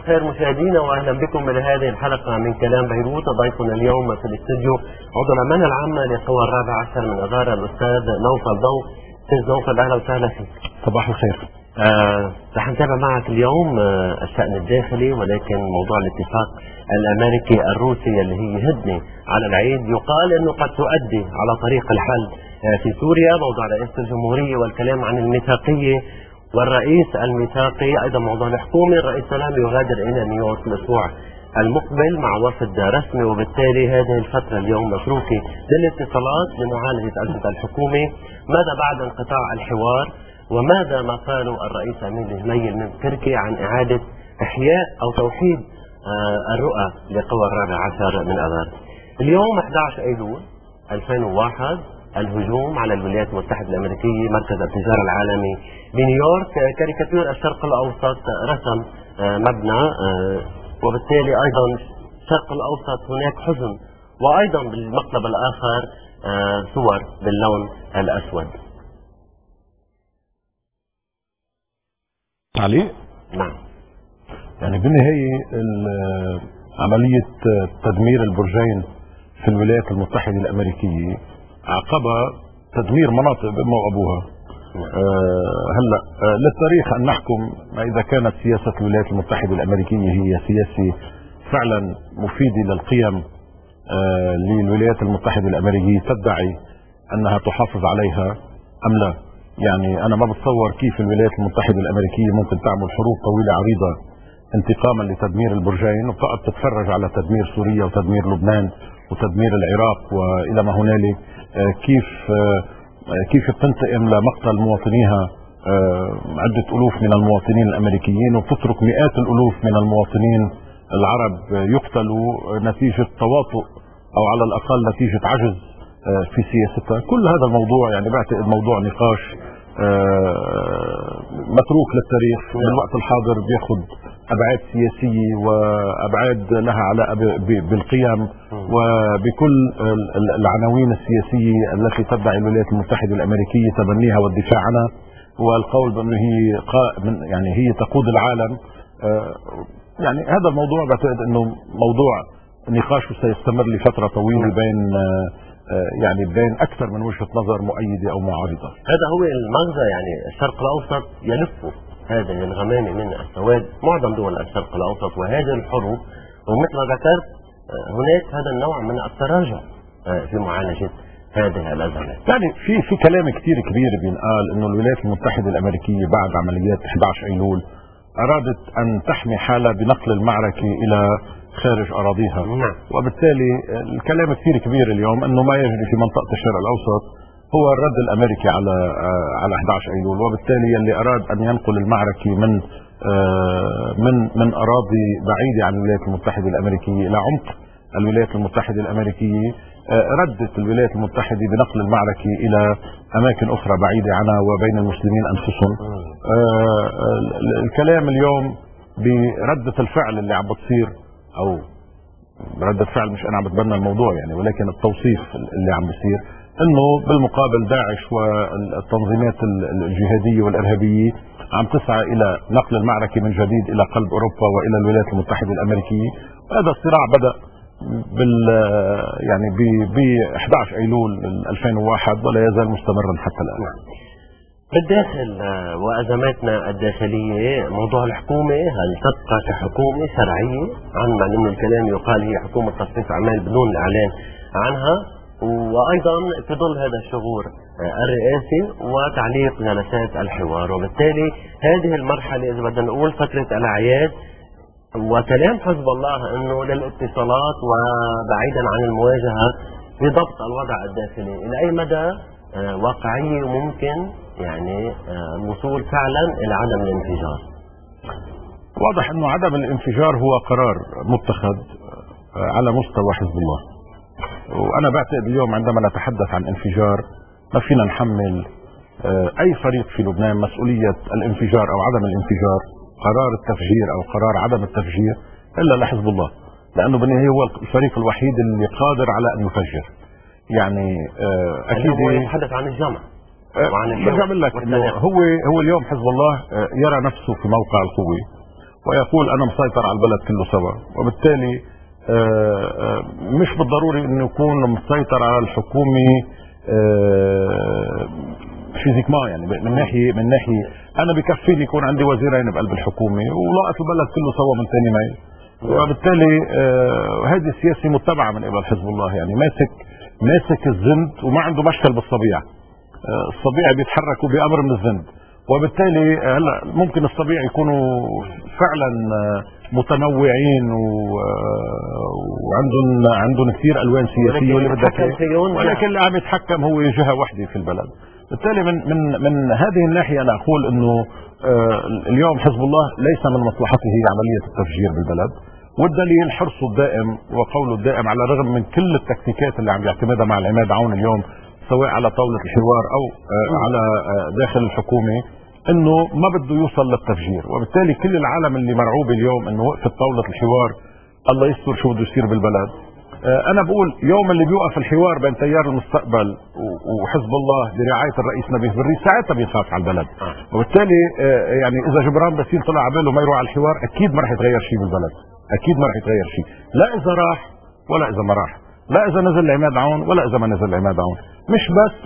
الخير مشاهدينا، واهلا بكم الى هذه الحلقه من كلام بيروت. ضيفنا اليوم في الاستوديو عضو الامانه العامه لقوى الرابع عشر من اذار الاستاذ نوفل ضوء. استاذ نوفل اهلا وسهلا فيك. صباح الخير. رح نتابع معك اليوم الشأن الداخلي، ولكن موضوع الاتفاق الامريكي الروسي اللي هي هدنه على العيد يقال انه قد تؤدي على طريق الحل في سوريا. موضوع رئاسة الجمهورية والكلام عن الميثاقية والرئيس الميثاقي، ايضا موضوع الحكومة. الرئيس سلام يغادر الى نيويورك الاسبوع المقبل مع وفد رسمي، وبالتالي هذه الفترة اليوم متروكة للاتصالات لمعالجة أزمة الحكومة. ماذا بعد انقطاع الحوار؟ وماذا ما قاله الرئيس أمين الجميل من تركيا عن إعادة إحياء أو توحيد الرؤى لقوى الرابع عشر من أذار؟ اليوم 11 أيلول 2001، الهجوم على الولايات المتحدة الأمريكية، مركز التجارة العالمي بنيويورك. كاريكاتير الشرق الأوسط رسم مبنى، وبالتالي أيضا الشرق الأوسط هناك حزن، وأيضا بالمقلب الآخر صور باللون الأسود. تعليق؟ نعم. يعني بالنهاية عملية تدمير البرجين في الولايات المتحدة الأمريكية عقبها تدمير مناطق بأمها وأبوها. هلا للتاريخ أن نحكم إذا كانت سياسة الولايات المتحدة الأمريكية هي سياسة فعلا مفيدة للقيم للولايات المتحدة الأمريكية تدعي أنها تحافظ عليها أم لا. يعني أنا ما بتصور كيف الولايات المتحدة الأمريكية ممكن تعمل حروب طويلة عريضة انتقاما لتدمير البرجين وتقعد تتفرج على تدمير سوريا وتدمير لبنان وتدمير العراق وإلى ما هنالك. كيف بتنتقم لمقتل مواطنيها عدة ألوف من المواطنين الأمريكيين، وبتترك مئات الألوف من المواطنين العرب يقتلوا نتيجة تواطؤ أو على الأقل نتيجة عجز في سياستها. كل هذا الموضوع يعني بعتقد موضوع نقاش متروك للتاريخ. في الوقت الحاضر بياخد أبعاد سياسية وأبعاد لها علاقة بالقيم وبكل العناوين السياسية التي تدعي الولايات المتحدة الأمريكية تبنيها والدفاع عنها، والقول بأنه هي تقود العالم. يعني هذا الموضوع بعتقد أنه موضوع نقاشه سيستمر لفترة طويلة بين أكثر من وجهة نظر مؤيدة أو معارضة. هذا هو المغزى. يعني الشرق الأوسط يلف هذه الغمامة من السواد، معظم دول الشرق الأوسط، وهذه الحروب، ومثل ما ذكرت هناك هذا النوع من التراجع في معالجة هذه الأزمات. يعني في كلام كثير كبير بينقال انه الولايات المتحدة الأمريكية بعد عمليات 11 أيلول أرادت أن تحمي حالها بنقل المعركة إلى خارج أراضيها. وبالتالي الكلام كثير كبير اليوم أنه ما يجري في منطقة الشرق الأوسط هو الرد الأمريكي على 11 أيلول، وبالتالي اللي أراد أن ينقل المعركة من أراضي بعيدة عن الولايات المتحدة الأمريكية إلى عمق الولايات المتحدة الأمريكية، ردت الولايات المتحدة بنقل المعركة إلى أماكن أخرى بعيدة عنها وبين المسلمين أنفسهم. الكلام اليوم بردة الفعل اللي عم بتصير، أو ردة فعل مش أنا عم بتبنى الموضوع يعني، ولكن التوصيف اللي عم بيصير انه بالمقابل داعش والتنظيمات الجهادية والارهابية عم تسعى الى نقل المعركة من جديد الى قلب اوروبا والى الولايات المتحدة الامريكية. هذا الصراع بدأ ب 11 ايلول 2001 ولا يزال مستمرا حتى الان. بالداخل وازماتنا الداخلية، موضوع الحكومة، هل تبقى كحكومة شرعية؟ عن انه الكلام يقال هي حكومة تصنيف اعمال بدون الاعلان عنها، وأيضا في ظل هذا الشغور الرئاسي وتعليق جلسات الحوار. وبالتالي هذه المرحلة إذا بدنا نقول فترة الأعياد، وكلام حزب الله أنه للاتصالات وبعيدا عن المواجهة بضبط الوضع الداخلي، إلى أي مدى واقعية وممكن يعني الوصول فعلا إلى عدم الانفجار؟ واضح أنه عدم الانفجار هو قرار متخذ على مستوى حزب الله، وأنا بعتقد اليوم عندما نتحدث عن انفجار ما فينا نحمل أي فريق في لبنان مسؤولية الانفجار أو عدم الانفجار، قرار التفجير أو قرار عدم التفجير، إلا لحزب الله، لأنه بالنهاية هو الفريق الوحيد اللي قادر على أن يفجر. يعني أكيد هو يتحدث عن الجمع وعن برجع بقول لك إنه هو اليوم حزب الله يرى نفسه في موقع القوة، ويقول انا مسيطر على البلد كله سوا، وبالتالي مش بالضروري انه يكون مسيطر على الحكومه فيزيكما، يعني من ناحيه انا بكفيني يكون عندي وزيرين بقلب الحكومه ولاقط البلد كله سوا من ثاني ماي. وبالتالي هذه السياسه متبعه من قبل حزب الله، يعني ماسك الزند وما عنده مشكل بالصبيع. الصبيع بيتحركوا بامر من الزند، وبالتالي هلا ممكن الصبيع يكونوا فعلا متنوعين وعندهم كثير الوان سياسيه ولكن اللي عم يتحكم هو جهه واحده في البلد. بالتالي من هذه الناحيه انا اقول انه اليوم حزب الله ليس من مصلحته عمليه التفجير بالبلد، والدليل حرصه الدائم وقوله الدائم على الرغم من كل التكتيكات اللي عم يعتمدها مع العماد عون اليوم سواء على طاوله الحوار او على داخل الحكومه، انه ما بده يوصل للتفجير. وبالتالي كل العالم اللي مرعوب اليوم انه وقفت طاوله الحوار الله يستر شو بده يصير بالبلد. انا بقول يوم اللي بيوقف الحوار بين تيار المستقبل وحزب الله برعايه الرئيس نبيه بري ساعتها بيخاف على البلد. وبالتالي يعني اذا جبران باسيل طلع على باله ما يروح على الحوار اكيد ما رح يتغير شيء بالبلد، اكيد ما رح يتغير شيء، لا اذا راح ولا اذا ما راح، لا اذا نزل عماد عون ولا اذا ما نزل عماد عون. مش بس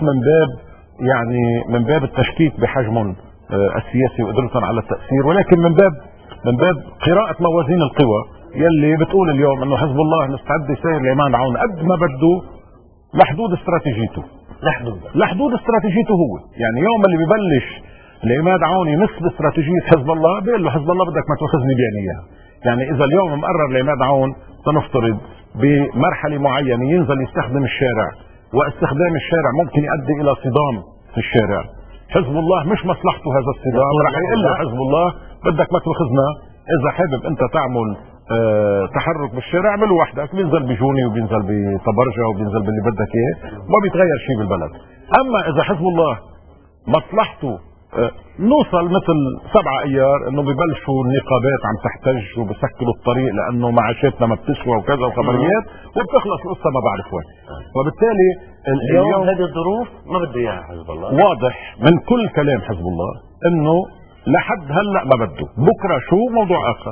من باب التشكيك بحجمهم السياسي وقدرتهم على التاثير، ولكن من باب قراءه موازين القوى يلي بتقول اليوم انه حزب الله مستعد يسير لعماد عون قد ما بده لحدود استراتيجيته. لحدود استراتيجيته هو، يعني يوم اللي ببلش لعماد عون يمس باستراتيجيه حزب الله بيقول له حزب الله بدك ما تاخذني بعينيها. يعني اذا اليوم مقرر لعماد عون تنفترض بمرحله معينه ينزل يستخدم الشارع، واستخدام الشارع ممكن يؤدي الى صدام في الشارع، حزب الله مش مصلحته هذا الصدام، رح يقول له حزب الله بدك ما تاخذنا، اذا حابب انت تعمل تحرك بالشارع اعمله وحدك، بينزل بجوني وبينزل بطبرجه وبينزل باللي بدك اياه، ما بيتغير شيء بالبلد. اما اذا حزب الله مصلحته نوصل مثل 7 ايار انه ببلشوا النقابات عم تحتج وبسكروا الطريق لانه معاشاتنا ما بتسوى وكذا وخبريات وبتخلص القصه ما بعرف وين. وبالتالي اليوم هذه الظروف ما بده اياها حزب الله. واضح من كل كلام حزب الله انه لحد هلا ما بده، بكره شو موضوع اخر،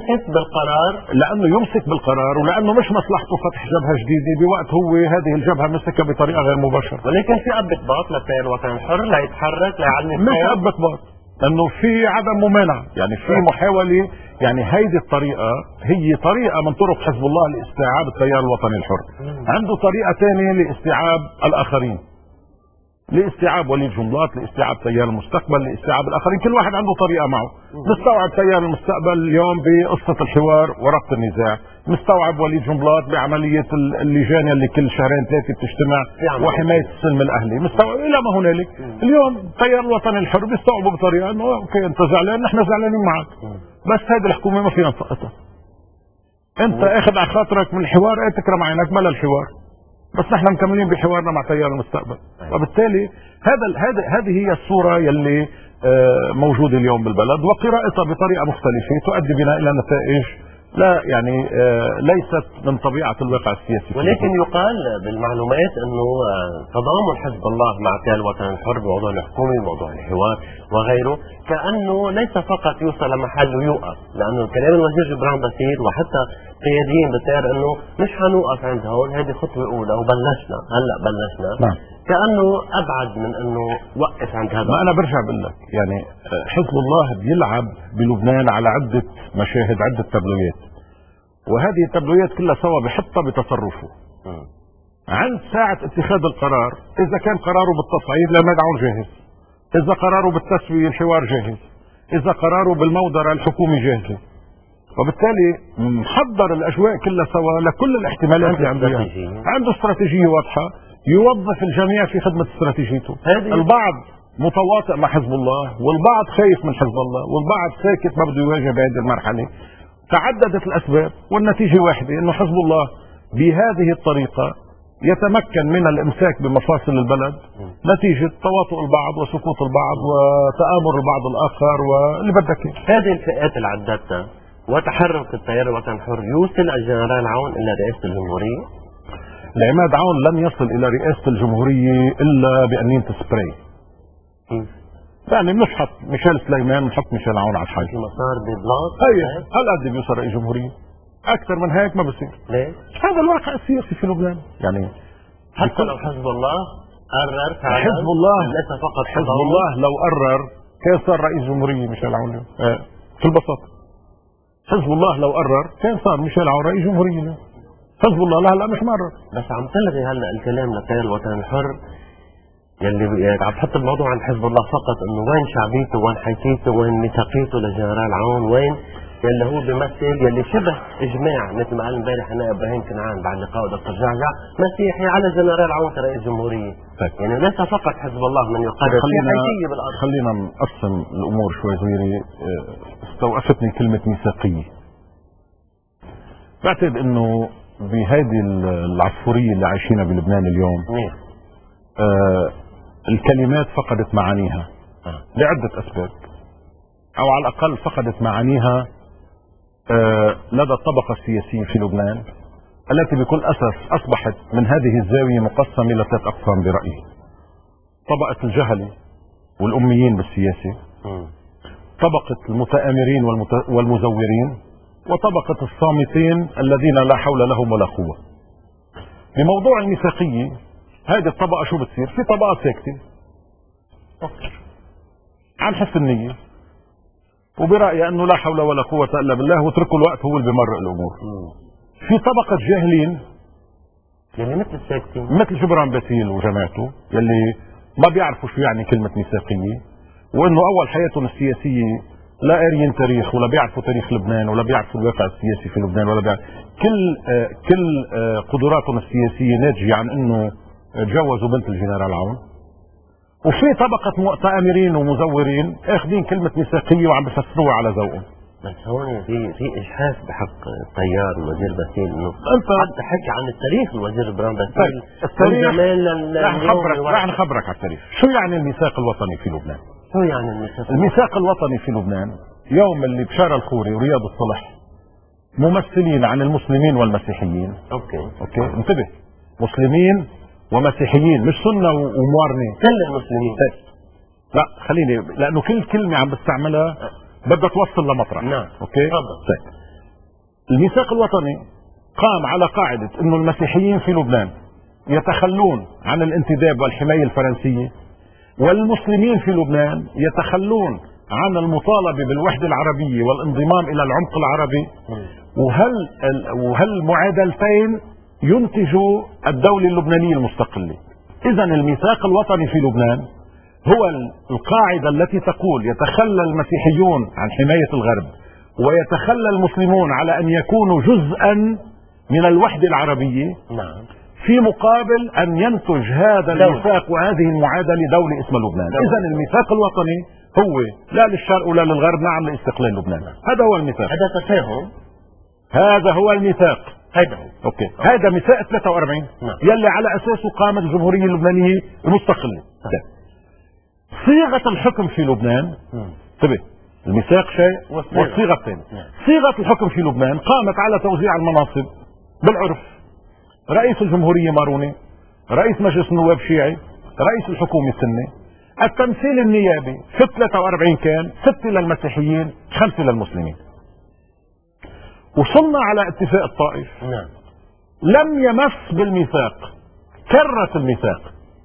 لانه يمسك بالقرار ولانه مش مصلحته فتح جبهه جديده بوقت هو هذه الجبهه مسكها بطريقه غير مباشره. ولكن في ابطباط للتيار الوطني الحر ليتحرك ليعلم مش ابطباط، انه في عدم ممانعه، يعني في محاوله، يعني هيدي الطريقه هي طريقه من طرق حزب الله لاستيعاب التيار الوطني الحر. عنده طريقه ثانيه لاستيعاب الاخرين، لاستيعاب وليد جملات، لاستيعاب تيار المستقبل، لاستيعاب الاخرين، كل واحد عنده طريقه معه. مستوعب تيار المستقبل اليوم بقصه الحوار وربط النزاع، مستوعب وليد جملات بعمليه اللجان اللي كل 2-3 بتجتمع وحمايه السلم الاهلي، مستوعب الى ما هنالك. اليوم التيار الوطني الحر بيستوعبوا بطريقه انه اوكي انت زعلان نحن زعلانين معك، بس هذه الحكومه ما فينا نسقطها. انت اخذ على خاطرك من الحوار تكرم عينك بلا الحوار، بس نحن مكملين بحوارنا مع تيار المستقبل. وبالتالي هذه هي الصورة يلي موجودة اليوم بالبلد، وقراءتها بطريقة مختلفة تؤدي بنا إلى نتائج لا يعني ليست من طبيعة الواقع السياسي. ولكن يقال بالمعلومات انه تضامن حزب الله مع التيار الوطني الحر بموضوع الحكومة بموضوع الحوار وغيره كأنه ليس فقط يوصل لمحل ويوقف، لانه كلام الوزير جبران باسيل وحتى قياديين بالتيار انه مش حنوقف عند هون، هذه خطوة اولى وبلشنا هلا بلشنا. نعم. كأنه ابعد من انه وقف عند هذا. ما انا برجع بقول لك يعني حزب الله بيلعب بلبنان على عدة مشاهد، عدة تابلويات، وهذه التابلويات كلها سوا بحطها بتصرفه. عند ساعة اتخاذ القرار اذا كان قراره بالتصعيد لعماد عون جاهز، اذا قراره بالتسوية الحوار جاهز، اذا قراره بالمودرة الحكومة جاهزة. وبالتالي محضر الاجواء كلها سوا لكل الاحتمالات اللي عنده استراتيجية واضحة، يوظف الجميع في خدمة استراتيجيته. البعض متواطئ مع حزب الله والبعض خايف من حزب الله والبعض ساكت ما بده يواجه بهذه المرحلة. تعددت الاسباب والنتيجة واحدة، انه حزب الله بهذه الطريقة يتمكن من الامساك بمفاصل البلد نتيجة تواطؤ البعض وسكوت البعض وتآمر البعض الاخر واللي بدك اياه. هذه الفئات اللي عدتها وتحرك التيار الوطني الحر يوصل الجنرال عون الى رئاسة الجمهورية؟ العماد عون لن يصل الى رئاسة الجمهورية الا بان ينتهي سبراي. يعني بنشحط ميشيل سليمان بنحط ميشيل عون على الحي. في مسار ببلاط هالقد بيوصل رئيس جمهورية، اكثر من هيك ما بصير. ليش؟ هذا الواقع السياسي في لبنان. يعني حتى لو حزب الله قرر فعلا، حزب الله ليس فقط حزب الله لو قرر كان صار رئيس جمهورية ميشيل عون اليوم. في البساطة حزب الله لو قرر كان صار ميشيل عون رئيس جمهورية. حزب الله لهلا مش مرر. بس عم تلغي هلا الكلام لكيان الوطن الحر يلي عم تحط الموضوع عن حزب الله فقط، انه وين شعبيته، وين حيثيته، وين ميثاقيته لجنرال عون، وين يلي هو بيمثل يلي شبه اجماع مثل ما قال امبارح النائب ابراهيم كنعان بعد لقاء دكتور جعجع مسيحي على جنرال عون كرئيس جمهوريه. يعني ليس فقط حزب الله من يقرر في حيثيه بالارض. خلينا نقسم الامور شوي صغيره. استوقفتني كلمه ميثاقيه. بعتقد انه بهذه العصفوريه اللي عايشينها بلبنان اليوم الكلمات فقدت معانيها لعده اسباب، او على الاقل فقدت معانيها لدى الطبقة السياسية في لبنان التي بكل أسف أصبحت من هذه الزاوية مقسمة إلى 3 أقسام برأيي: طبقة الجهلة والأميين بالسياسة، طبقة المتآمرين والمزورين، وطبقة الصامتين الذين لا حول لهم ولا قوة. بموضوع الميثاقية هذه الطبقة شو بتصير؟ في طبقات ساكتة عن حسن النية وبرأيي أنه لا حول ولا قوة إلا بالله واتركوا الوقت هو اللي بمرق الأمور. في طبقة جاهلين يعني مثل الساكتين، مثل جبران باسيل وجماعته يلي ما بيعرفوا شو يعني كلمة ميثاقية، وإنه أول حياتهم السياسية لا قاريين تاريخ ولا بيعرفوا تاريخ لبنان ولا بيعرفوا الواقع السياسي في لبنان ولا بيعرفوا كل قدراتهم السياسية ناتجة عن إنه تجوزوا بنت الجنرال عون. وفي طبقة متآمرين ومزورين اخذين كلمة ميثاقية وعم بفسروها على ذوقهم. بس هون في اجحاف بحق الطيار الوزير باسيل، انه انت حتى حكي عن التاريخ الوزير جبران باسيل. التاريخ رح نخبرك على التاريخ. شو يعني الميثاق الوطني في لبنان؟ شو يعني الميثاق الوطني في لبنان يوم اللي بشار الخوري ورياض الصلح ممثلين عن المسلمين والمسيحيين. اوكي انتبه، مسلمين ومسيحيين مش سنة وموارنة، كل المسلمين. لا خليني، لانه كل كلمة عم بستعملها بدها توصل لمطرح. نعم. اوكي طيب. الميثاق الوطني قام على قاعدة انه المسيحيين في لبنان يتخلون عن الانتداب والحماية الفرنسية، والمسلمين في لبنان يتخلون عن المطالبة بالوحدة العربية والانضمام الى العمق العربي، وهالمعادلتين ينتجوا الدولة اللبنانية المستقلة. اذا الميثاق الوطني في لبنان هو القاعدة التي تقول يتخلى المسيحيون عن حماية الغرب ويتخلى المسلمون على ان يكونوا جزءا من الوحدة العربية. نعم. في مقابل ان ينتج هذا الميثاق وهذه المعادلة دولة اسمها لبنان. اذا الميثاق الوطني هو لا للشرق ولا للغرب، نعم لاستقلال لبنان. هذا هو الميثاق. هذا تفاهم. هذا هو الميثاق. هذا هو. اوكي. هذا ميثاق 43 يلي على اساسه قامت الجمهورية اللبنانية المستقلة. صيغة الحكم في لبنان انتبه، الميثاق شيء والصيغة الثانية. صيغة الحكم في لبنان قامت على توزيع المناصب بالعرف: رئيس الجمهورية ماروني، رئيس مجلس النواب شيعي، رئيس الحكومة سني. التمثيل النيابي في 43 كان 6 للمسيحيين 5 للمسلمين. وصلنا على اتفاق الطائف. نعم. لم يمس بالميثاق، كرس الميثاق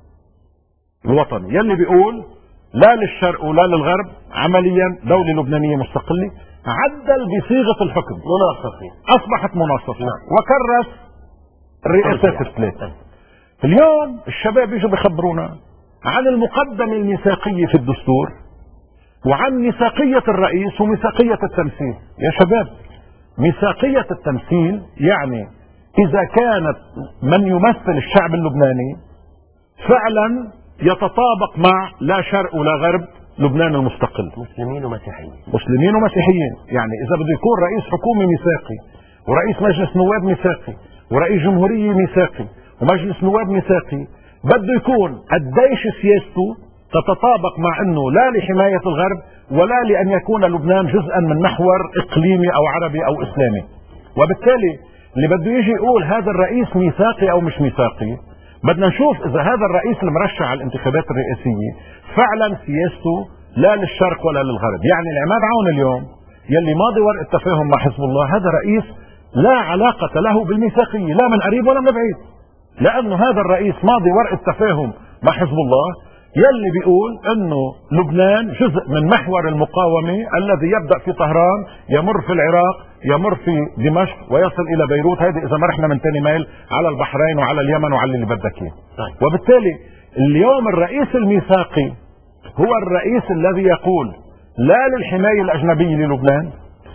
الوطني يلي بيقول لا للشرق ولا للغرب، عمليا دولة لبنانية مستقلة، عدل بصيغة الحكم مناصفة، أصبحت مناصفة. نعم. وكرس الرئاسات الثلاث. اليوم الشباب يجوا بيخبرونا عن المقدمة الميثاقية في الدستور وعن ميثاقية الرئيس وميثاقية التمثيل. يا شباب، ميثاقية التمثيل يعني إذا كانت من يمثل الشعب اللبناني فعلا يتطابق مع لا شرق ولا غرب لبنان المستقل، مسلمين ومسيحيين. مسلمين ومسيحيين. يعني إذا بده يكون رئيس حكومة ميثاقي ورئيس مجلس نواب ميثاقي ورئيس جمهورية ميثاقي ومجلس نواب ميثاقي، بده يكون قديش سياسته تتطابق مع انه لا لحماية الغرب ولا لان يكون لبنان جزءا من محور اقليمي او عربي او اسلامي. وبالتالي اللي بده يجي يقول هذا الرئيس ميثاقي او مش ميثاقي، بدنا نشوف اذا هذا الرئيس المرشح على الانتخابات الرئاسية فعلا سياسته لا للشرق ولا للغرب. يعني العماد عون اليوم يلي ماضي ورقة تفاهم مع حزب الله، هذا رئيس لا علاقة له بالميثاقية لا من قريب ولا من بعيد، لأنه هذا الرئيس ماضي ورقة تفاهم مع حزب الله يلي بيقول انه لبنان جزء من محور المقاومة الذي يبدأ في طهران يمر في العراق يمر في دمشق ويصل الى بيروت، هذه اذا ما رحنا من 2 ميل على البحرين وعلى اليمن وعلى اللي بدك اياه. وبالتالي اليوم الرئيس الميثاقي هو الرئيس الذي يقول لا للحماية الأجنبية للبنان،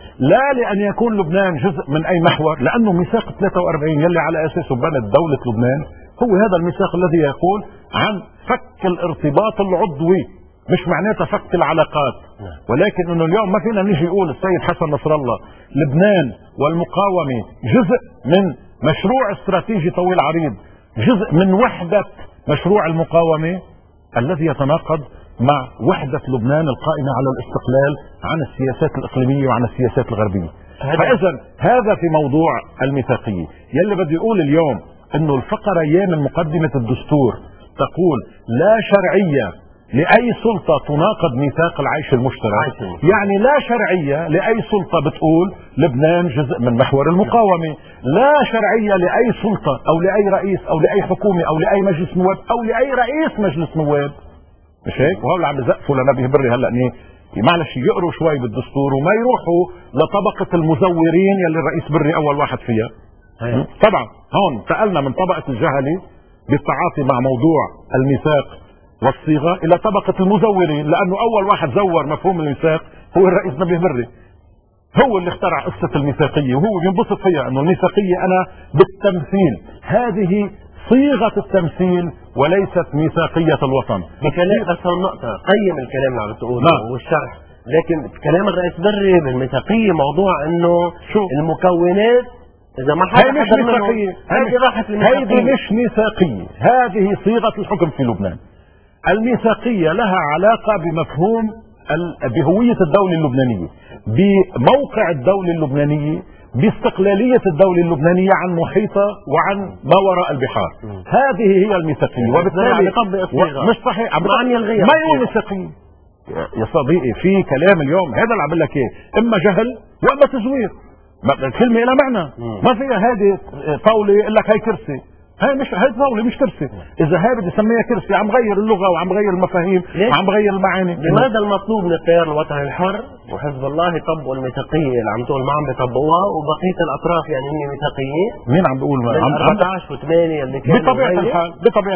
لا لأن يكون لبنان جزء من أي محور، لأنه ميثاق 43 يلي على أساسه بنت دولة لبنان هو هذا الميثاق الذي يقول عن فك الارتباط العضوي، مش معناتها فك العلاقات، ولكن انه اليوم ما فينا نيجي يقول السيد حسن نصر الله لبنان والمقاومة جزء من مشروع استراتيجي طويل عريض، جزء من وحدة مشروع المقاومة الذي يتناقض مع وحدة لبنان القائمة على الاستقلال عن السياسات الإقليمية وعن السياسات الغربية. فإذا هذا في موضوع الميثاقية. يلي بدي يقول اليوم انه الفقرة من مقدمة الدستور تقول لا شرعية لأي سلطة تناقض ميثاق العيش المشترك، يعني لا شرعية لأي سلطة بتقول لبنان جزء من محور المقاومة، لا شرعية لأي سلطة أو لأي رئيس أو لأي حكومة أو لأي مجلس نواب أو لأي رئيس مجلس نواب، مش هيك؟ وهو اللي عم بزقفوا لنبيه بري هلا معلش يقروا شوي بالدستور وما يروحوا لطبقة المزورين يلي الرئيس بري أول واحد فيها. طبعا هون انتقلنا من طبقة الجهلة بالتعاطي مع موضوع الميثاق والصيغة إلى طبقة المزورين، لأنه أول واحد زور مفهوم الميثاق هو الرئيس نبيه بري، هو اللي اخترع قصة الميثاقية وهو بينبسط فيها انه الميثاقية أنا بالتمثيل، هذه صيغة التمثيل وليست ميثاقية الوطن. بكلام بس النقطة قيم الكلام اللي عم تقوله والشرح، لكن كلام الرئيس بري بالميثاقية موضوع انه المكونات إذا ما هي مش ميثاقية، هذه مش ميثاقية، هذه صيغة الحكم في لبنان. الميثاقية لها علاقة بمفهوم بهوية الدولة اللبنانية، بموقع الدولة اللبنانية، باستقلالية الدولة اللبنانية عن محيطها وعن ما وراء البحار. هذه هي الميثاقية، وبالتالي مش صحيح ما يقول ميثاقية يا صديقي. في كلام اليوم هذا اللي عم بقول لك ايه، اما جهل واما تزوير، الكلمة لها معنى، ما فيها هذه طاولة يقول لك هاي كرسي، هاي طاولة مش كرسي، إذا هاي بدي اسميها كرسي عم غير اللغة وعم غير المفاهيم وعم غير المعاني. لماذا المطلوب من التيار الوطني الحر وحزب الله يطبقوا الميثاقية اللي عم تقول ما عم بيطبقوها وبقية الأطراف يعني هن ميثاقيين؟ مين عم بيقول؟ 14 و8 اللي كانوا بطبيعة الحال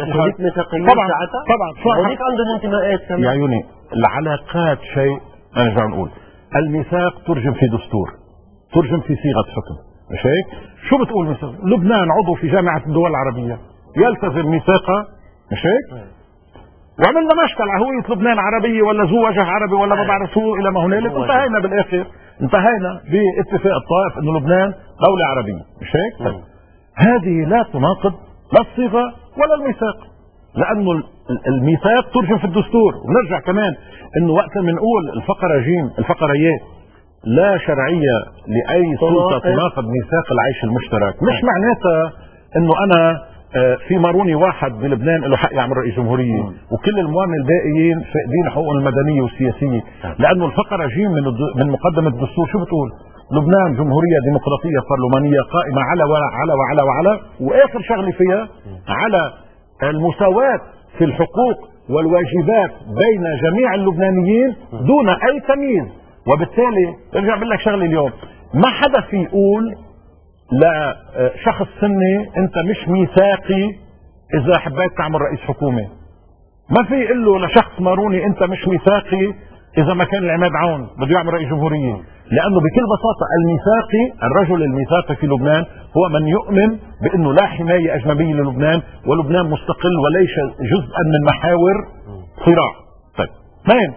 طبعا هذيك عندهم انتماءات كمان. يا عيوني العلاقات شيء نرجع نقول الميثاق ترجم في دستور، ترجم في صيغة حكم، مش هيك؟ شو بتقول مثلا؟ لبنان عضو في جامعة الدول العربية يلتزم ميثاقها، مش هيك؟ وعملنا مشكل على هوية لبنان عربية ولا ذو وجه عربي ولا ما بعرف شو إلى ما هنالك، انتهينا بالآخر انتهينا باتفاق الطائف إنه لبنان دولة عربية، مش هيك؟ هذه لا تناقض لا الصيغة ولا الميثاق، لأنه الميثاق ترجم في الدستور. ونرجع كمان إنه وقت ما نقول الفقرة جيم الفقرة ي لا شرعية لأي سلطة تناقض ميثاق العيش المشترك، مش معناتها انه انا في ماروني واحد بلبنان له حق يعمل رئيس جمهورية وكل المواطنين الباقيين فاقدين حقوقهم المدنية والسياسية، لانه الفقرة جيم من مقدمة الدستور شو بتقول؟ لبنان جمهورية ديمقراطية برلمانية قائمة على وعلى وعلى وعلى، واخر شغلة فيها على المساواة في الحقوق والواجبات بين جميع اللبنانيين دون اي تمييز. وبالتالي ارجع بقول لك شغله اليوم، ما حدا في يقول لشخص سني انت مش ميثاقي اذا حبيت تعمل رئيس حكومه، ما في يقول له لشخص ماروني انت مش ميثاقي اذا ما كان العماد عون بده يعمل رئيس جمهوريه، لانه بكل بساطه الميثاقي الرجل الميثاقي في لبنان هو من يؤمن بانه لا حمايه اجنبيه للبنان ولبنان مستقل وليس جزءا من محاور صراع. طيب مين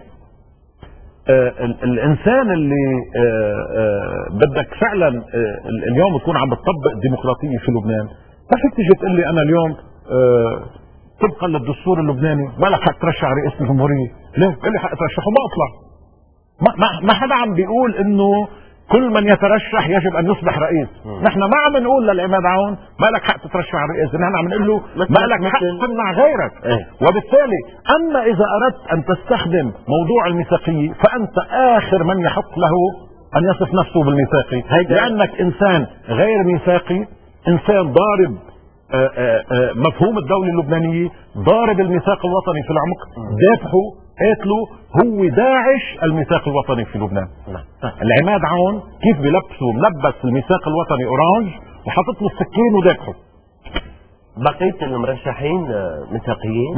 الانسان اللي بدك فعلا اليوم تكون عم بتطبق الديمقراطيه في لبنان، ما فيك تيجي تقول لي انا اليوم طبقا للدستور اللبناني ما لك حق ترشح رئيس الجمهوريه، ليه؟ قال لي حق ترشحه ما اطلع. ما حدا عم بيقول انه كل من يترشح يجب ان يصبح رئيس. نحن ما عم نقول للعماد عون ما لك حق تترشح على الرئاسه، نحن عم نقول له ما لك حق تمنع غيرك. وبالتالي اما اذا اردت ان تستخدم موضوع الميثاقيه فانت اخر من يحق له ان يصف نفسه بالميثاقي، لانك انسان غير ميثاقي، انسان ضارب مفهوم الدولة اللبنانية، ضارب الميثاق الوطني في العمق، دافعه قاتله هو داعش الميثاق الوطني في لبنان. العماد عون كيف بلبسه ملبس الميثاق الوطني اورانج وحطت له السكين ودافعه. بقية المرشحين ميثاقيين؟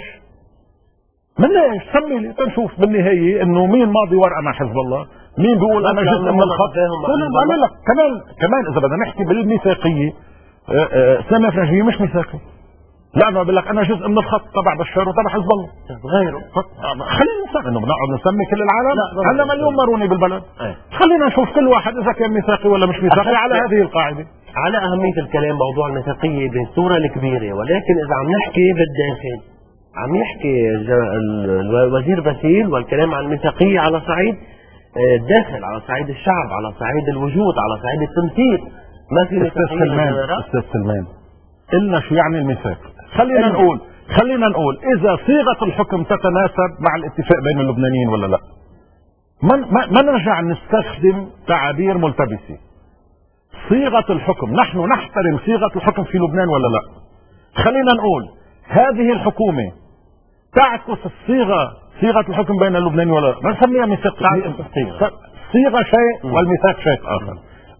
مناقش سمي لي تنشوف بالنهاية انه مين ماضي ورقة مع حزب الله، مين بيقول انا جزء من الخط. لك كمان اذا بدنا نحكي بالميثاقية سامي فرنجية مش ميثاقي، لانه بقول لك انا جزء من الخط تبع بشار وتبع حزب الله غيره. خلينا نسمي انه بنقعد نسمي كل العالم، عندنا مليون ماروني بالبلد. خلينا نشوف كل واحد اذا كان ميثاقي ولا مش ميثاقي على هذه القاعده. على اهميه الكلام موضوع الميثاقيه بالصوره الكبيره، ولكن اذا عم نحكي بالداخل عم يحكي الوزير باسيل والكلام عن الميثاقيه على صعيد الداخل، على صعيد الشعب، على صعيد الوجود، على صعيد التمثيل. ما في ميثاقيه. استاذ سلمان قلنا شو يعني الميثاق. خلينا نقول اذا صيغه الحكم تتناسب مع الاتفاق بين اللبنانيين ولا لا. ما نرجع نستخدم تعابير ملتبسه. صيغه الحكم، نحن نحترم صيغه الحكم في لبنان ولا لا. خلينا نقول هذه الحكومه تعكس صيغه الحكم بين اللبنانيين ولا لا. ما نسميها ميثاق. صيغه شيء والميثاق شيء اخر.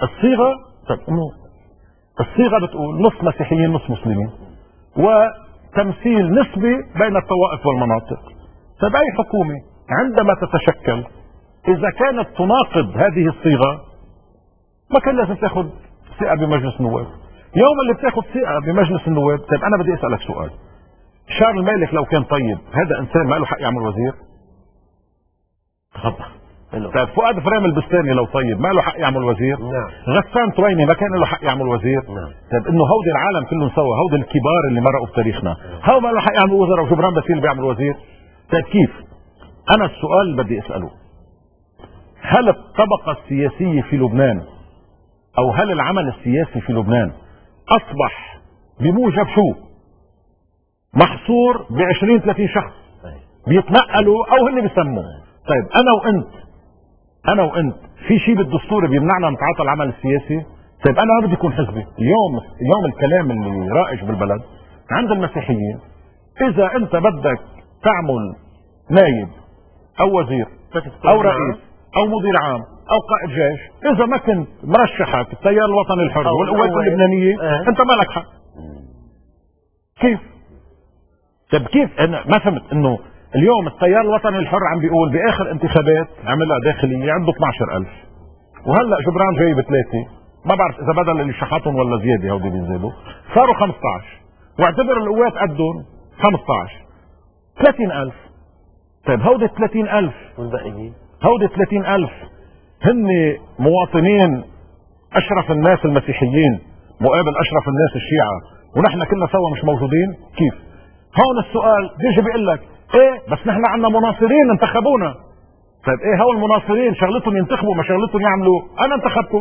الصيغه بتقول نص مسيحيين نص مسلمين وتمثيل نسبي بين الطوائف والمناطق. طيب اي حكومه عندما تتشكل اذا كانت تناقض هذه الصيغه ما كان لازم تاخذ ثقه بمجلس النواب. يوم اللي بتاخذ ثقه بمجلس النواب، طيب انا بدي اسالك سؤال، شارل مالك لو كان طيب هذا انسان ما له حق يعمل وزير؟ خطأ. طيب فؤاد فريم البستاني لو طيب ما له حق يعمل وزير؟ نعم. غسان طويني ما كان له حق يعمل وزير؟ نعم. طيب انه هودي العالم كلهم سوا، هودي الكبار اللي مرقوا بتاريخنا، هو ما له حق يعمل وزراء وجبران باسيل بيعمل وزير؟ طيب كيف؟ انا السؤال اللي بدي اساله، هل الطبقة السياسية في لبنان او هل العمل السياسي في لبنان اصبح بموجب شو؟ محصور ب20-30 شخص بيتنقلوا او هن بيسموا. طيب انا وانت في شيء بالدستور بيمنعنا نتعاطى العمل السياسي؟ طيب انا ما بدي يكون حزبي. اليوم الكلام اللي رائج بالبلد عند المسيحيين، اذا انت بدك تعمل نايب او وزير او رئيس او مدير عام او قائد جيش، اذا ما كنت مرشحك التيار الوطني الحر والقوات اللبنانيه انت ما لك حق. كيف؟ طيب كيف؟ انا ما فهمت انه اليوم التيار الوطني الحر عم بيقول باخر انتخابات عملها داخليه عنده 12,000 وهلا جبران جاي ب3، ما بعرف اذا بدل اللي شحطهم ولا زياده هودي بينزلوا صاروا 15، واعتبر القوات قدهم 15 30,000. طيب هودي 30,000 والباقيين هودي 30,000 هن مواطنين اشرف الناس المسيحيين مقابل اشرف الناس الشيعة ونحن كلنا سوا مش موجودين؟ كيف؟ هون السؤال بيجي بيقول لك ايه بس نحن عندنا مناصرين انتخبونا. طيب ايه هو المناصرين شغلتهم ينتخبوا ما شغلتهم يعملوا؟ انا انتخبتهم،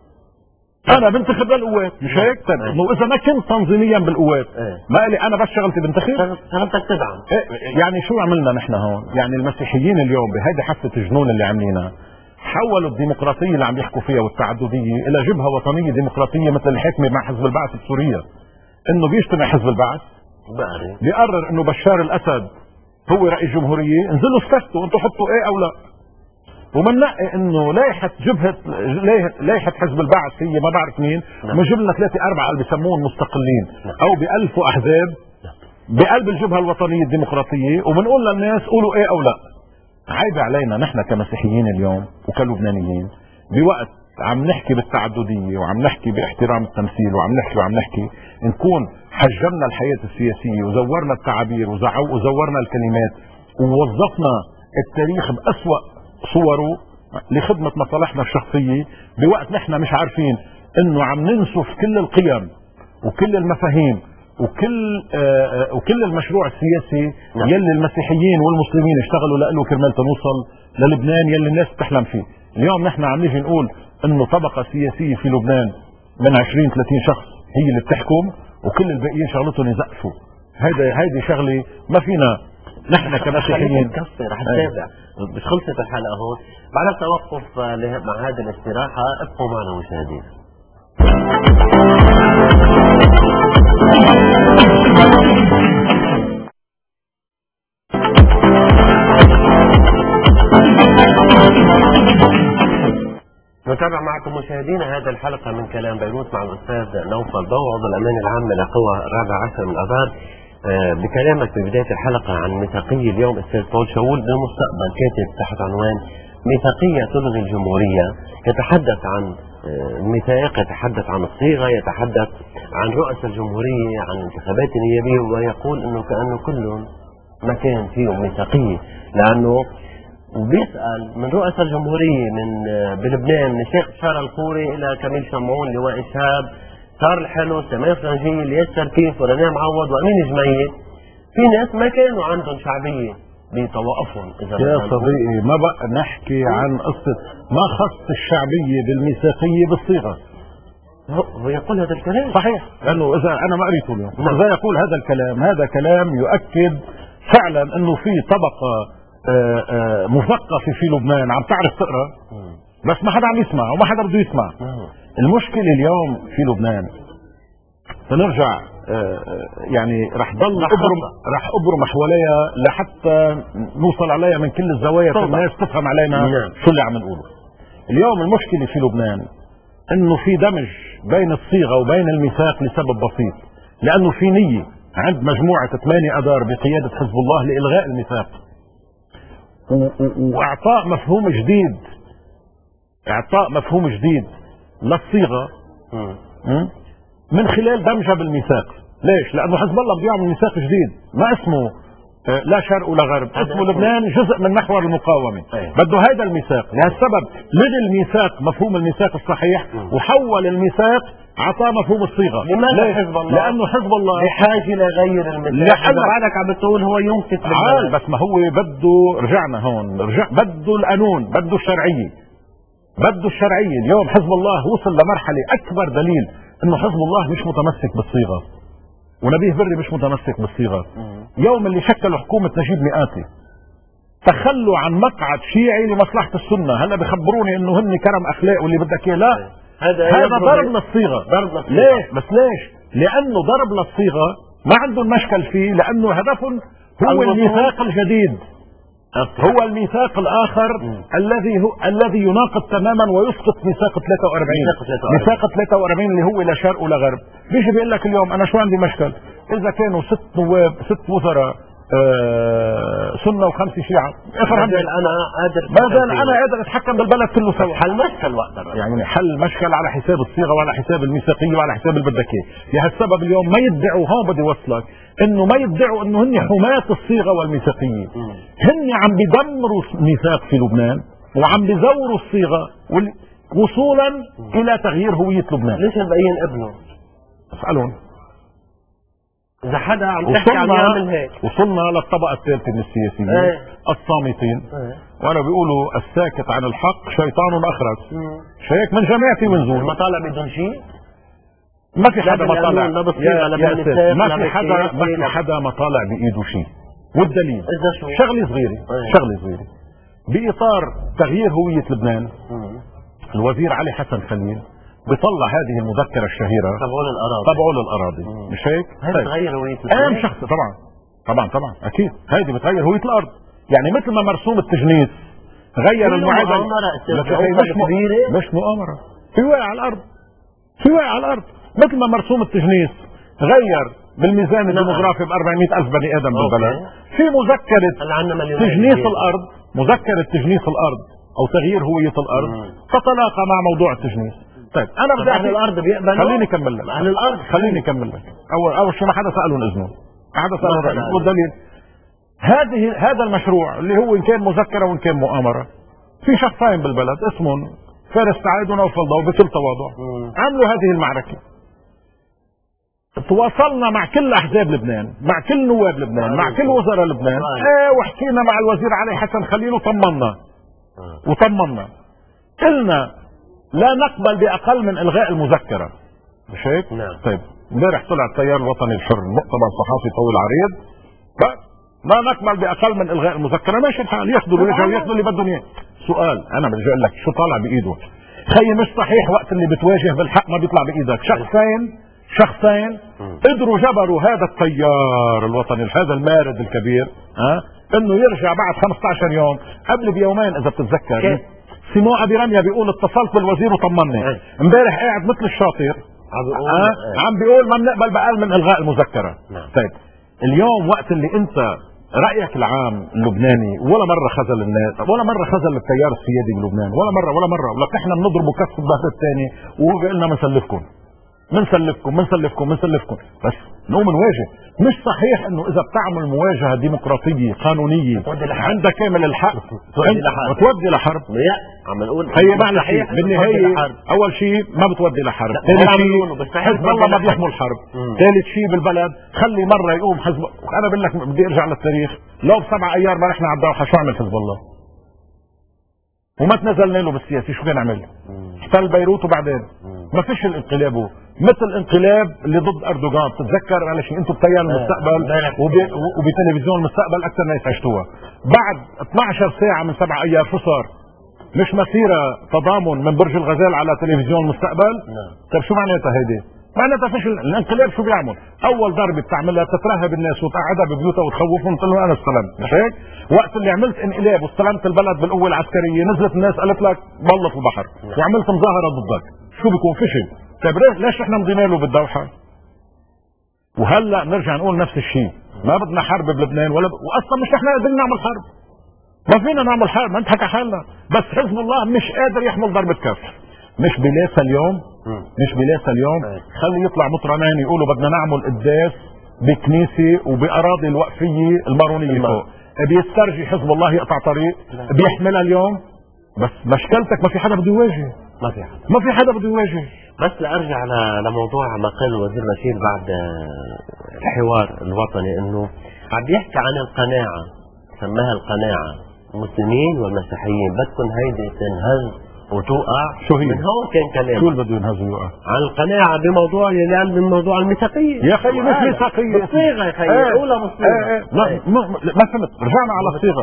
انا بنتخب للقوات مش هيك؟ طيب انه اذا ما كنت تنظيميا بالقوات ما لي انا بس شغلتي بنتخب؟ شغلتك تدعم. يعني شو عملنا نحن هون؟ يعني المسيحيين اليوم بهيدي حفة جنون اللي عاملينها حولوا الديمقراطية اللي عم يحكوا فيها والتعددية الى جبهة وطنية ديمقراطية مثل الحكمة مع حزب البعث بسوريا. انه بيجتمع حزب البعث بيقرر انه بشار الاسد هو رئيس جمهورية، انزلوا استفتوا انتوا حطوا ايه او لا، ومنقي انه لائحة حزب البعث هي ما بعرف مين بنجيب لنا 3-4 اللي بيسموهم مستقلين او بألفوا احزاب بقلب الجبهة الوطنية الديمقراطية وبنقول للناس قولوا ايه او لا. عيب علينا نحن كمسيحيين اليوم وكلبنانيين بوقت عم نحكي بالتعددية وعم نحكي باحترام التمثيل وعم نحكي نكون حجمنا الحياة السياسية وزورنا التعابير وزورنا الكلمات ووظفنا التاريخ بأسوأ صوره لخدمة مصالحنا الشخصية بوقت نحن مش عارفين انه عم ننسف كل القيم وكل المفاهيم وكل المشروع السياسي يلي المسيحيين والمسلمين اشتغلوا له كرمال تنوصل للبنان يلي الناس تحلم فيه. اليوم نحن عم نيجي نقول انه طبقة سياسية في لبنان من 20-30 شخص هي اللي بتحكم وكل الباقيين شغلتهم يزقفوا. هيدي شغلة ما فينا نحن كمسيحيين. رح نتابع. مش خلصت الحلقة هون، بعد التوقف مع هذه الاستراحة ابقوا معنا مشاهدينا. نتابع معكم مشاهدينا هذه الحلقة من كلام بيروت مع الأستاذ نوفل ضو عضو الأمانة العامة لقوى 14 من آذار. بكلامك في بداية الحلقة عن ميثاقية اليوم أستاذ بول شاول بالمستقبل كاتب تحت عنوان ميثاقية تلغي الجمهورية، يتحدث عن الميثاق، يتحدث عن الصيغة، يتحدث عن رؤساء الجمهورية، عن انتخابات نيابية، ويقول انه كأنه كلهم ما كان فيهم ميثاقية، لأنه وبيسأل من رؤساء الجمهورية من بلبنان من الشيخ شارع الخوري إلى كميل شمعون، لواء إشهاب، صار الحلو، سمير فرنجي، الياس شركيف، ورناء معوض، وأمين جميل. في ناس ما كانوا عندهم شعبية بطوائفهم. يا صديقي ما بقى نحكي عن قصة ما خص الشعبية بالميثاقية بالصيغة. هو يقول هذا الكلام صحيح، لأنه إذا أنا ما قريته اليوم إذا يقول هذا الكلام، هذا كلام يؤكد فعلا أنه في طبقة مثقفة في لبنان عم تعرف تقرأ بس ما حدا عم يسمع وما حدا بده يسمع. المشكلة اليوم في لبنان سنرجع يعني رح ابرم حواليها لحتى نوصل عليها من كل الزوايا الناس تفهم علينا شو اللي عم نقوله. اليوم المشكلة في لبنان انه في دمج بين الصيغة وبين الميثاق لسبب بسيط، لانه في نية عند مجموعة 8 آذار بقيادة حزب الله لإلغاء الميثاق واعطاء مفهوم جديد للصيغة من خلال دمجها بالميثاق. ليش؟ لانه حزب الله بده يعمل ميثاق جديد ما اسمه لا شرق ولا غرب، اسمه لبنان جزء من محور المقاومة. بده هذا الميثاق، لهالسبب لغي الميثاق مفهوم الميثاق الصحيح وحول الميثاق عطاه مفهوم الصيغة. لماذا حزب الله؟ لانه حزب الله بحاجة لغير الميثاق. بعدك عم بتقول هو يمكن بس ما هو بده رجعنا هون بده القانون، بده الشرعية. اليوم حزب الله وصل لمرحلة اكبر دليل انه حزب الله مش متمسك بالصيغة ونبيه بري مش متمسك بالصيغة. يوم اللي شكلوا حكومة نجيب مئاتي تخلوا عن مقعد شيعي لمصلحة السنة. هلا بخبروني انه هن كرم اخلاق واللي بدك اياه. لا، هذا ضرب للصيغة. ليش؟ بس ليش؟ لانه ضرب للصيغة ما عندهم مشكل فيه، لانه هدفهم هو الميثاق الجديد، هو الميثاق الاخر الذي يناقض تماما ويسقط ميثاق 43. ميثاق 43 اللي هو لا شرق ولا غرب. بيجي بيقول لك اليوم انا شو عندي مشكل اذا كانوا 6 وزراء سنة و5 شيعة، انا قادر اتحكم بالبلد كله سوا. حل مشكل وقت يعني حل مشكل على حساب الصيغة وعلى حساب الميثاقية وعلى حساب اللي بدك اياه. لهالسبب اليوم ما يدعوا، هون بدي وصلك انه ما يدعوا انه هن حماة الصيغة والميثاقية. هن عم بدمروا ميثاق في لبنان وعم بزوروا الصيغة وصولا الى تغيير هوية لبنان. ليش الباقيين قبلوا؟ اسألهم. إذا حدا عم تحكي عم يعمل هيك. وصلنا للطبقة الثالثة من السياسيين الصامتين. وأنا بيقولوا الساكت عن الحق شيطان أخرس. شيك من جماعتي ونزول. المطالع بدون شيء؟ ما في حدا مطالع. ما في حدا مطالع بإيده شيء. والدليل شغلة صغيرة بإطار تغيير هوية لبنان. الوزير علي حسن خليل بيطلع هذه المذكرة الشهيرة تبعوا للأراضي. مش هيك؟ هذه بتغير هوية الأرض. أهم شخص طبعا أكيد هذه بتغير هوية الأرض. يعني مثل ما مرسوم التجنيس غير المعادلة. مش مؤامرة، في واقع على الأرض. مثل ما مرسوم التجنيس غير بالميزان الديموغرافي ب 400,000 بني آدم بالبلد. في مذكرة تجنيس الأرض أو تغيير هوية الأرض تتلاقى مع موضوع التجنيس. طيب انا بدي احكي الارض بيقبلوا. خليني اكمل لك اهل الارض. خليني اكمل لك. اول شيء ما حدا سالهم اذنه، ما حدا سالهم رايهم. والدليل هذا المشروع اللي هو ان كان مذكره وان كان مؤامره، في شخصين بالبلد اسمهم فارس سعيد ونوفل ضو بكل تواضع عملوا هذه المعركه. تواصلنا مع كل احزاب لبنان، مع كل نواب لبنان، مع كل وزراء لبنان، وحكينا مع الوزير علي حسن خليل وطمنا قلنا لا نقبل باقل من الغاء المذكره، مش هيك؟ نعم. طيب امبارح طلع التيار الوطني الحر مؤتمر صحافي طويل عريض، ما نقبل باقل من الغاء المذكره، ماشي الحال، ياخذوا اللي بدهم اياه. سؤال انا بدي اقول لك شو طالع بايده؟ خيي مش صحيح وقت اللي بتواجه بالحق ما بيطلع بايدك. شخصين قدروا جبروا هذا التيار الوطني هذا المارد الكبير انه يرجع بعد 15 يوم. قبل بيومين اذا بتتذكر سيمو ابي رميه بيقول اتصلت بالوزير وطمني. امبارح قاعد مثل الشاطر عم بيقول ما بنقبل باقل من الغاء المذكره. طيب اليوم وقت اللي انت رايك العام اللبناني ولا مره خذل الناس، ولا مره خذل التيار السيادي بلبنان، ولا مره ولك احنا بنضربه كف الظهر الثاني وهو بيقول لنا بنسلفكم بس نقوم نواجه. مش صحيح انه اذا بتعمل مواجهه ديمقراطيه قانونيه عندك كامل الحق تودي لحرب. عم نقول هي معنى شيء بالنهايه. اول شيء ما بتودي لحرب، ثاني شيء حزب الله ما بيحمل حرب، ثالث شيء بالبلد خلي مره يقوم حزب. انا بقول لك بدي ارجع للتاريخ، لو ب7 ايار ما رحنا على الدوحه شو عمل حزب الله؟ وما تنزلنا له بالسياسي، شو كان عمل؟ احتل بيروت وبعدين ما فيش الانقلاب هو مثل الانقلاب اللي ضد اردوغان. بتتذكر على شيء انتم بتيار المستقبل وبتلفزيون المستقبل اكثر ناس عشتوها. بعد 12 ساعه من 7 ايار شو صار؟ مش مسيره تضامن من برج الغزال على تلفزيون المستقبل؟ طيب شو معناتها هيدي؟ معناتها فشل. الانقلاب شو بيعمل؟ اول ضربه بتعملها بتترهب الناس وتقعدها ببيوتها وتخوفهم وتقول لهم انا استلمت، مش هيك؟ وقت اللي عملت انقلاب واستلمت البلد بالقوه العسكريه نزلت الناس قالت لك بلط البحر وعملت مظاهره ضدك، شو بيكون؟ فشل. طيب ليش احنا مضينا له بالدوحه؟ وهلا نرجع نقول نفس الشيء، ما بدنا حرب بلبنان واصلا مش احنا قادرين نعمل حرب، ما فينا نعمل حرب، ما نضحك على حالنا، بس حزب الله مش قادر يحمل ضربه كف. مش بلاسه اليوم خلي يطلع مطرنان يقولوا بدنا نعمل قداس بكنيسه وباراضي الوقفيه المارونيه فوق، بيسترجي حزب الله يقطع طريق بيحملها اليوم. بس مشكلتك ما في حدا بده يواجه، ما في حدا بده يواجه. بس لارجع لموضوع ما قال الوزير بشير بعد الحوار الوطني انه عم بيحكي عن القناعه، سماها القناعه، المسلمين والمسيحيين بدكم هيدي تنهز وتوقع. شو هي؟ من هون كان كلام. شو اللي بده ينهز ويوقع؟ عن القناعه بموضوع اللي قال من موضوع الميثاقيه. يا خيي مش ميثاقيه، الصيغه يا خيي اولى بالصيغه. ما فهمت، رجعنا على الصيغه.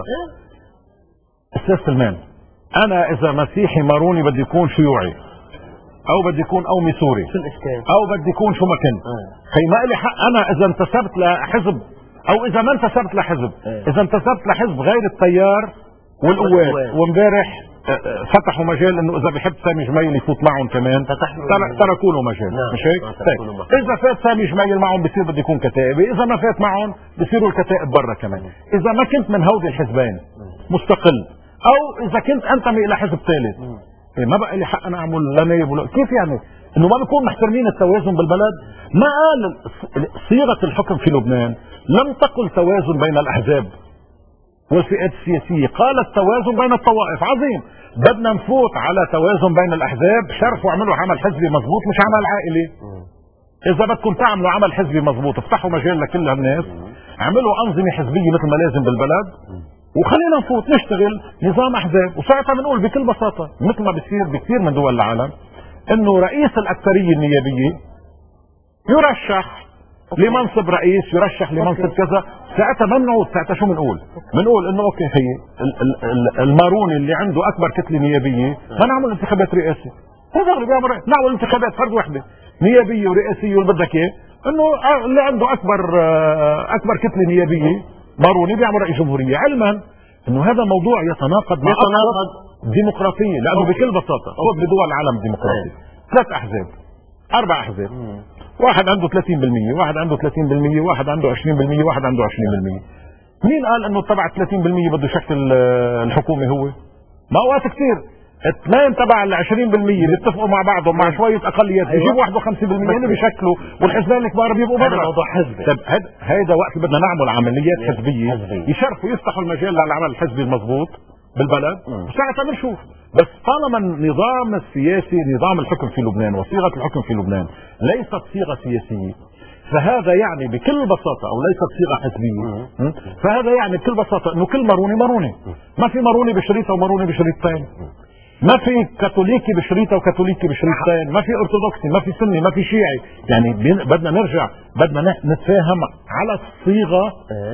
استاذ سلمان، انا اذا مسيحي ماروني بدي يكون شيوعي او بدي يكون قومي سوري شو الاشكال؟ او بدي يكون شو ما كنت، خي ما لي حق انا اذا انتسبت لحزب او اذا ما انتسبت لحزب. اذا انتسبت لحزب غير التيار والقوات، وامبارح فتحوا مجال انه اذا بحب سامي جميل يفوت معهم كمان، تركوا له مجال. مش هيك؟ طيب اذا فات سامي جميل معهم بصير بده يكون كتائبي، اذا ما فات معهم بصيروا الكتائب برا كمان. اذا ما كنت من هودي الحزبين مستقل او اذا كنت انتمي الى حزب ثالث، ما بقى لي حق انا اعمل لا نايب ولا كيف يعني؟ انه ما بيكون محترمين التوازن بالبلد؟ ما قال صيغه الحكم في لبنان لم تقل توازن بين الاحزاب والفئات السياسيه، قالت توازن بين الطوائف. عظيم، بدنا نفوت على توازن بين الاحزاب، شرفوا اعملوا عمل حزبي مضبوط مش عمل عائلي. اذا بدكم تعملوا عمل حزبي مضبوط افتحوا مجال لكل الناس، اعملوا انظمه حزبيه مثل ما لازم بالبلد وخلينا نفوت نشتغل نظام احزاب. وساعتها بنقول بكل بساطه مثل ما بصير بكثير من دول العالم انه رئيس الاكثريه النيابيه يرشح لمنصب رئيس، يرشح لمنصب كذا. ساعتها ما بنعود، ساعتها شو بنقول؟ بنقول انه اوكي هي الماروني اللي عنده اكبر كتله نيابيه ما نعمل انتخابات رئاسيه، هذا اللي بيعمل نعمل انتخابات فرد وحده نيابيه ورئاسيه واللي بدك اياه، انه اللي عنده اكبر كتله نيابيه ماروني بيعمل رئيس جمهوريه، علما انه هذا موضوع يتناقض مع الديمقراطيه. لانه بكل بساطه خذ بدول العالم الديمقراطي 3 احزاب 4 احزاب، واحد عنده 30%، واحد عنده 30%، واحد عنده 20%، واحد عنده 20%. مين قال انه تبع 30% بده يشكل الحكومه؟ هو ما اوقات كثير 2 تبع ال 20% بيتفقوا مع بعضهم مع شويه اقليات يجيبوا 51% اللي بيشكلوا، والحزبين الكبار بيبقوا برا. موضوع حزبي. طيب هيدا وقت بدنا نعمل عمليات حزبيه يشرفوا يفتحوا المجال للعمل الحزبي المضبوط بالبلد، وساعتها بنشوف. بس طالما النظام السياسي، نظام الحكم في لبنان وصيغه الحكم في لبنان ليست صيغه سياسيه، فهذا يعني بكل بساطة، أو ليست صيغة حزبية، فهذا يعني بكل بساطة أنه كل ماروني ماروني، ما في ماروني بشريطة وماروني بشريطتين، ما في كاثوليكي بشريطة وكاثوليكي بشريطتين، ما في أرثوذكسي، ما في سني، ما في شيعي. يعني بدنا نرجع، بدنا نتفاهم على الصيغة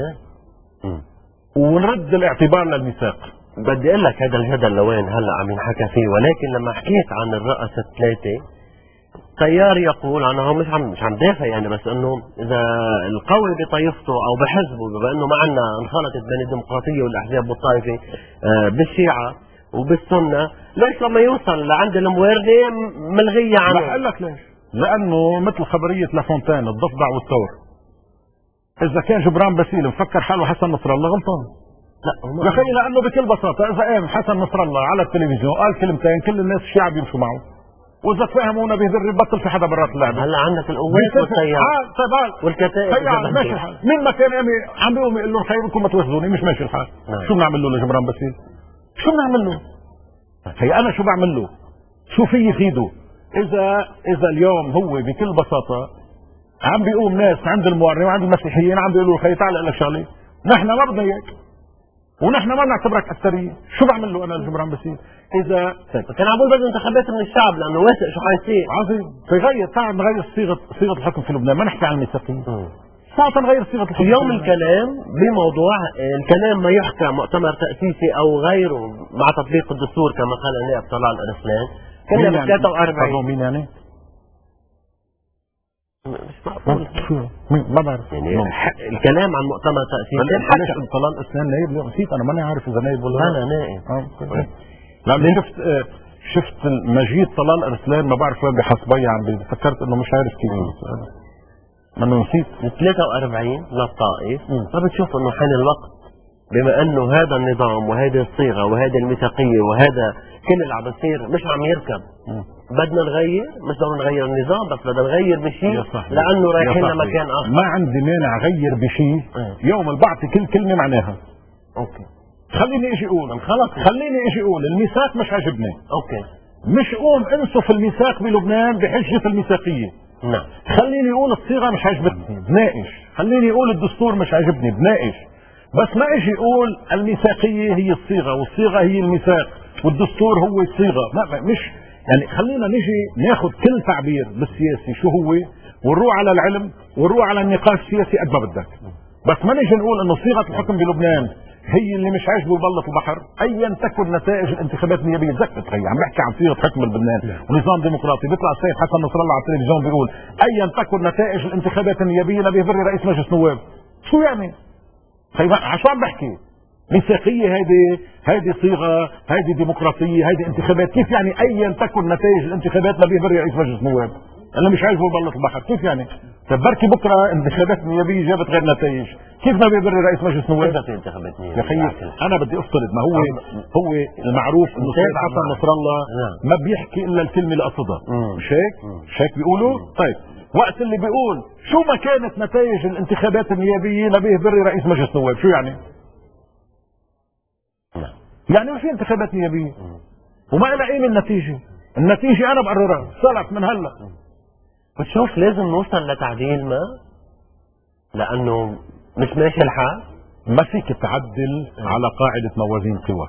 ونرد الاعتبار للميثاق. بدي اقول لك هذا الجدل لوين هلا عم ينحكى فيه، ولكن لما حكيت عن الرأس الثلاثة تيار يقول، انا هو مش عم دافع يعني، بس انه اذا القوي بطائفته او بحزبه، بما انه معنا انخلطت بين الديمقراطيه والاحزاب والطائفه بالشيعه وبالسنه، ليش لما يوصل لعند الموارده ملغيه عنه؟ رح اقول لك ليش. لانه مثل خبريه لافونتين الضفدع والثور، اذا كان جبران باسيل مفكر حاله حسن نصر الله غلطان. لا يا اخي، لانه بكل بساطه اذا قام حسن نصر الله على التلفزيون قال كلمتين كل الناس الشيعة بيمشوا معه، واذا تفهمونا بهذا بطل في حدا برات اللعبه. هلا عندك القوات والتيار والكتائب ماشي الحال. مين ما كان عم بيقوم يقول له خيركم ما توخذوني، مش ماشي الحال. شو بنعمل له لجبران باسيل؟ شو بنعمل له؟ هي انا شو بعمل له؟ شو في يفيده؟ اذا اليوم هو بكل بساطه عم بيقوم ناس عند الموارنه وعند المسيحيين عم بيقولوا خي تعال اقول لك شغله، نحن ما بدنا اياك ونحن ما بنعتبرك اكثريه، شو بعمل له انا لجبران باسيل؟ اذا كان عم بقول بده انتخابات من الشعب لانه واثق شو حيصير. عظيم. فيغير، تعال نغير صيغه الحكم في لبنان، ما نحكي عن الميثاقيين. تعال نغير صيغه الحكم. اليوم الكلام بموضوع الكلام ما يحكى مؤتمر تاسيسي او غيره مع تطبيق الدستور كما قال النائب طلال ارسلان، كنا ب 43. مين يعني؟ مش معقول. ما بعرف يعني الكلام عن مؤتمر تاسيسي حكى طلال ارسلان نائب. اليوم نسيت، انا ماني عارف اذا نائب ولا لا. نائب. لما شفت مجيد طلال ارسلان ما بعرف وين بحسبيه، عم فكرت انه مش عارف كيف، ما انه نسيت. 43 للطائف، فبتشوف انه حان الوقت، بما انه هذا النظام وهذه الصيغه وهذه الميثاقيه وهذا كل اللي عم بيصير مش عم يركب. بدنا نغير، مش بدنا نغير النظام بس بدنا نغير بشيء، لانه رايحين لمكان اخر. ما عندي مانع اغير بشيء يوم البعث كل كلمه معناها. اوكي. خليني اجي اقول خليني اجي اقول الميثاق مش عاجبني. اوكي. مش قوم انصف الميثاق بلبنان بحجه الميثاقيه. نعم. خليني اقول الصيغه مش عاجبتني بناقش، خليني اقول الدستور مش عاجبني بناقش، بس ما اجي اقول الميثاقيه هي الصيغه والصيغه هي الميثاق والدستور هو الصيغه. مش يعني خلينا نجي ناخذ كل تعبير بالسياسي شو هو ونروح على العلم ونروح على النقاش السياسي قد ما بدك، بس ما نجي نقول انه صيغه الحكم بلبنان هي اللي مش عاجبه ببلط البحر ايا تكن نتائج الانتخابات النيابيه. زكت هي عم بحكي عن صيغه حكم بلبنان ونظام ديمقراطي، بيطلع السيد حسن نصر الله على التلفزيون بيقول ايا تكن نتائج الانتخابات النيابيه لبيبري رئيس مجلس نواب. شو يعني؟ شو عم بحكي؟ ميثاقيه هيدي صيغه، هيدي ديمقراطيه، هيدي انتخابات. كيف يعني ايا تكن نتائج الانتخابات لبيبري رئيس مجلس نواب؟ اللي مش عاجبه ببلط البحر كيف يعني؟ طب بركي بكره انتخابات نيابيه جابت غير نتائج، كيف ما بيبرر رئيس مجلس نواب؟ انتخابات نيابيه يا اخي انا بدي افترض، ما هو المعروف انه السيد حسن نصر الله ما بيحكي الا الكلمه اللي قصدها، مش هيك؟ مش هيك بيقولوا؟ طيب وقت اللي بيقول شو ما كانت نتائج الانتخابات النيابيه لبيبرر رئيس مجلس نواب، شو يعني؟ يعني ما في انتخابات نيابيه وما لها قيمه النتيجه انا بقررها سلف من هلا. بتشوف لازم نوصل لتعديل ما، لانه مش ماشي الحال. ما فيك تعدل على قاعده موازين قوى.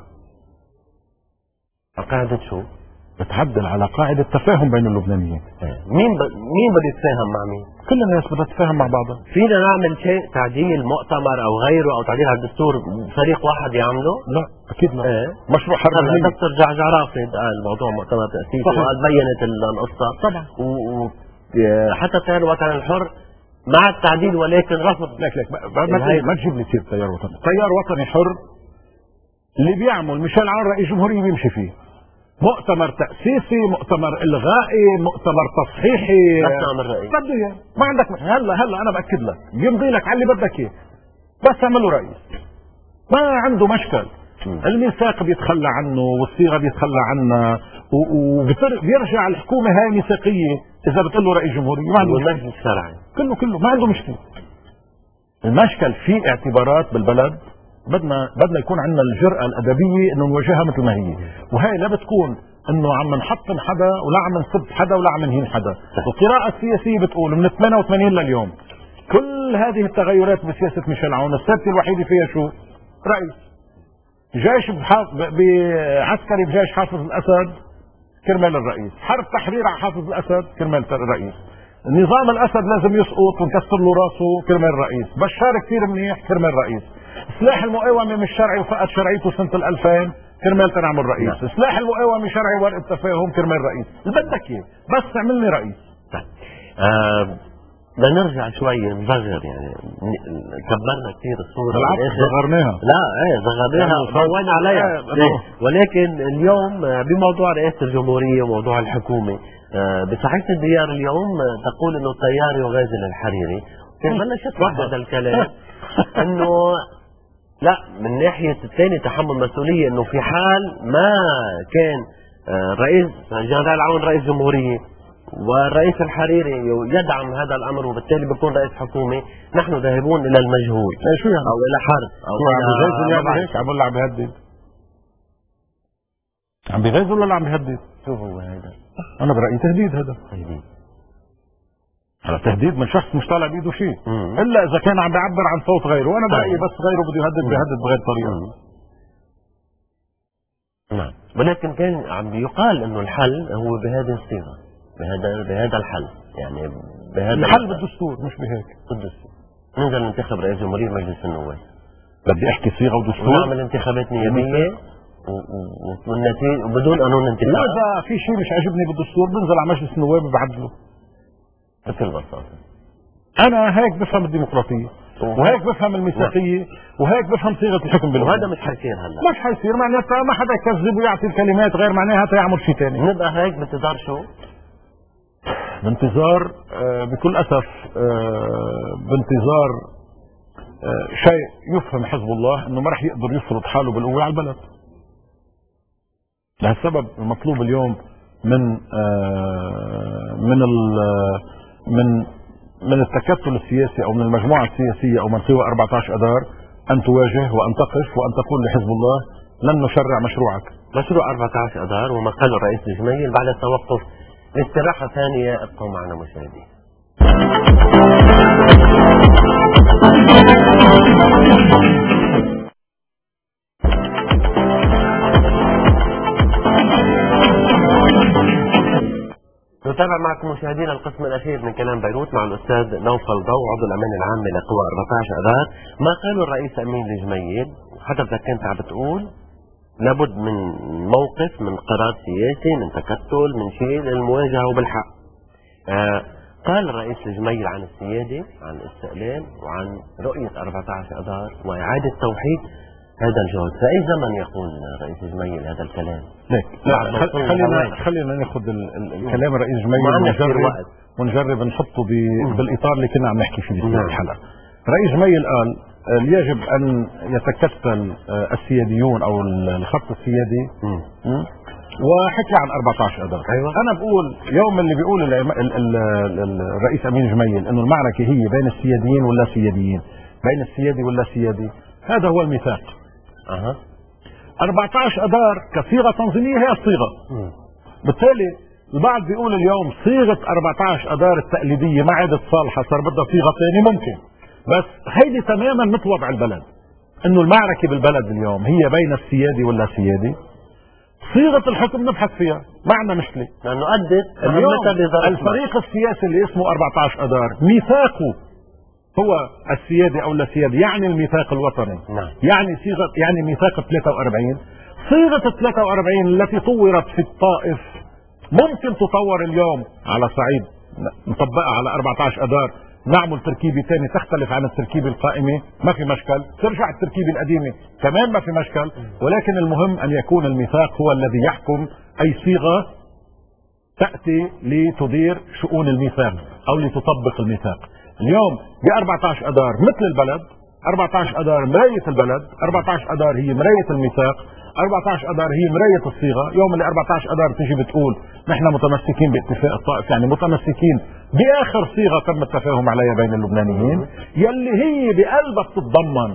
قاعده شو؟ بتعدل على قاعده تفاهم بين اللبنانيين. مين بده يتفاهم مع مين؟ كل الناس بدها تتفاهم مع بعضها. فينا نعمل شيء تعديل مؤتمر او غيره او تعديل على الدستور فريق واحد يعمله؟ لا اكيد لا. مشروع حرب. هلا دكتور جعجع رافض قال موضوع مؤتمر تاسيسي وقال بينت القصه طبعا، وحتى التيار الوطني الحر مع التعديل ولكن رفض. لك ما تجيب لي سيره تيار وطني. تيار وطني حر اللي بيعمل ميشيل عون رئيس جمهوريه بيمشي فيه. مؤتمر تأسيسي، مؤتمر إلغائي، مؤتمر تصحيحي، بس اعمل رأي بده اياه. ما عندك هلا انا باكد لك بيمضي لك على اللي بدك اياه، بس اعمله رئيس. ما عنده مشكل. الميثاق بيتخلى عنه والصيغه بيتخلى عنها وبيرجع الحكومه هاي ميثاقيه اذا بتقول له رئيس جمهوريه. ما عنده والمجلس الشرعي كله ما عنده مشكله. المشكل في اعتبارات بالبلد بدنا يكون عندنا الجرأة الأدبية إنه نواجهها مثل ما هي، وهي لا بتكون انه عم نحطم حدا ولا عم نسب حدا ولا عم نهين حدا. القراءة السياسية بتقول من 88 لليوم كل هذه التغيرات بسياسة ميشيل عون الثابتة الوحيدة فيها شو؟ رئيس جيش بعسكري بجيش حافظ الاسد كرمال الرئيس، حرب تحرير على حافظ الاسد كرمال الرئيس، نظام الاسد لازم يسقط ونكسر له راسه كرمال الرئيس، بشار كثير منيح كرمال الرئيس، سلاح المقاومة مش شرعي وفقد شرعيته سنة 2000 كرمال تنعم الرئيس، سلاح المقاومة شرعي ورقة تفاهم كرمال الرئيس، اللي بدك اياه بس اعملني رئيس. بدنا نرجع شوي نصغر يعني كبرنا كثير الصورة بالعكس صغرناها. لا صغرناها ضوينا عليها ولكن اليوم بموضوع رئاسة الجمهورية وموضوع الحكومة بصحيفة الديار اليوم تقول انه التيار يغازل الحريري. بلش يطلع هذا الكلام انه لا من ناحية الثاني تحمل مسؤولية انه في حال ما كان رئيس جنرال عون رئيس جمهورية والرئيس الحريري يدعم هذا الامر وبالتالي بيكون رئيس حكومه، نحن ذاهبون الى المجهول شو يعني؟ او الى حرب او هيك عم ولا عم بيهدد؟ عم بيغيظ ولا عم بيهدد؟ شو هو هذا؟ انا برايي تهديد. هذا هذا تهديد من شخص مش طالع بايده شيء الا اذا كان عم بيعبر عن صوت غيره، وانا برايي بس غيره بده يهدد بيهدد بغير طريقه. نعم، ولكن كان عم يقال انه الحل هو بهذه الصيغه، بهذا الحل، يعني بهذا الحل بالدستور مش بهيك. بالدستور نقدر ننتخب رئيس جمهورية مجلس النواب. بدي احكي صيغه ودستور ونعمل انتخابات نيابيه والنتيجه وبدون قانون انتخاب. اذا في شيء مش عاجبني بالدستور بنزل على مجلس النواب وبعدله بكل بساطه. انا هيك بفهم الديمقراطيه وهيك بفهم الميثاقيه وهيك بفهم صيغه الحكم بالوطن. وهذا مش حيصير هلا، مش حيصير معناتها ما حدا يكذب ويعطي الكلمات غير معناها يعمل شيء ثاني. نبقى هيك بانتظار شو؟ بانتظار بكل اسف بانتظار شيء يفهم حزب الله انه ما رح يقدر يفرض حاله بالقوه على البلد. لهالسبب المطلوب اليوم من من التكتل السياسي او من المجموعه السياسيه او من قوى 14 اذار ان تواجه وان تقف وان تقول لحزب الله لن نشرع مشروعك. مشروع 14 اذار وما قاله الرئيس الجميل بعد التوقف لاستراحه ثانيه. ابقوا معنا مشاهدين. نتابع معكم مشاهدينا القسم الاخير من كلام بيروت مع الاستاذ نوفل ضو عضو الامان العام لقوى 14 اذار. ما قاله الرئيس امين الجميل حضرتك كنت عم بتقول لابد من موقف، من قرار سياسي، من تكتل، من شيء للمواجهه بالحق. قال الرئيس الجميل عن السياده، عن الاستقلال، وعن رؤيه 14 اذار واعاده توحيد هذا الجهد. في اي زمن يقول الرئيس الجميل هذا الكلام؟ خلينا ناخذ الكلام الرئيس الجميل ونجرب نحطه بالاطار اللي كنا عم نحكي فيه في الحلقه. الرئيس الجميل قال يجب ان يتكتل السياديون او الخط السيادي وحكي عن 14 اذار. أيوة. انا بقول يوم اللي بيقول الرئيس امين جميل انه المعركه هي بين السياديين ولا سياديين، بين السيادي ولا سيادي، هذا هو الميثاق. 14 اذار كصيغه تنظيميه هي الصيغه. بالتالي البعض بيقول اليوم صيغه 14 اذار التقليديه ما عادت صالحه، صار بدها صيغه ثانيه. ممكن، بس هيدي تماما مثل وضع البلد، انه المعركه بالبلد اليوم هي بين السيادي ولا سيادي. صيغه الحكم نبحث فيها، ما عندنا مشكله، لانه ادت اليوم الفريق السياسي اللي اسمه 14 اذار ميثاقه هو السيادي او لا سيادي، يعني الميثاق الوطني. يعني ميثاق 43. صيغه 43 التي طورت في الطائف ممكن تطور اليوم على صعيد نطبقها على 14 اذار، نعمل تركيبه ثانيه تختلف عن التركيبه القائمه، ما في مشكل، ترجع التركيبه القديمه كمان ما في مشكل، ولكن المهم ان يكون الميثاق هو الذي يحكم اي صيغه تاتي لتدير شؤون الميثاق او لتطبق الميثاق. اليوم ب 14 اذار مثل البلد، 14 اذار مرايه البلد، 14 اذار هي مرايه الميثاق، 14 اذار هي مرايه الصيغه. يوم اللي 14 اذار تيجي بتقول نحن متمسكين باتفاق الطائف، يعني متمسكين باخر صيغه تم التفاهم عليها بين اللبنانيين، يلي هي بقلبها بتتضمن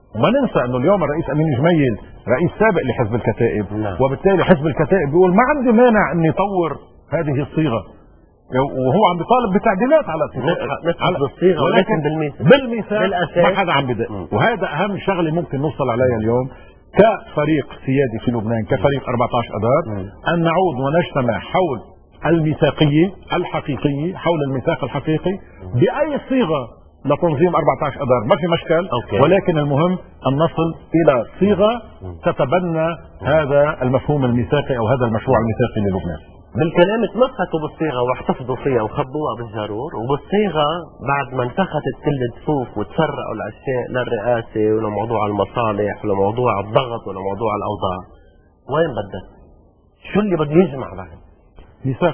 وما ننسى انه اليوم الرئيس امين جميل رئيس سابق لحزب الكتائب، وبالتالي حزب الكتائب بيقول ما عندي مانع اني اطور هذه الصيغه، وهو عم بيطالب بتعديلات على الصيغه، ولكن بالميثاق ما حدا عم بدق. وهذا اهم شغله ممكن نوصل عليها اليوم كفريق سيادي في لبنان، كفريق 14 اذار، ان نعود ونجتمع حول الميثاقيه الحقيقيه، حول الميثاق الحقيقي باي صيغه لتنظيم 14 اذار، ما في مشكل. ولكن المهم ان نصل الى صيغه تتبنى هذا المفهوم الميثاقي او هذا المشروع الميثاقي للبنان. بالكلام تمسكوا بالصيغه واحتفظوا فيها وخبوها بالجارور، وبالصيغه بعد ما انتخت كل الدفوف وتسرقوا الاشياء للرئاسه ولموضوع المصالح ولموضوع الضغط ولموضوع الاوضاع، وين بدك؟ شو اللي بده يجمع بعد؟ ميثاق.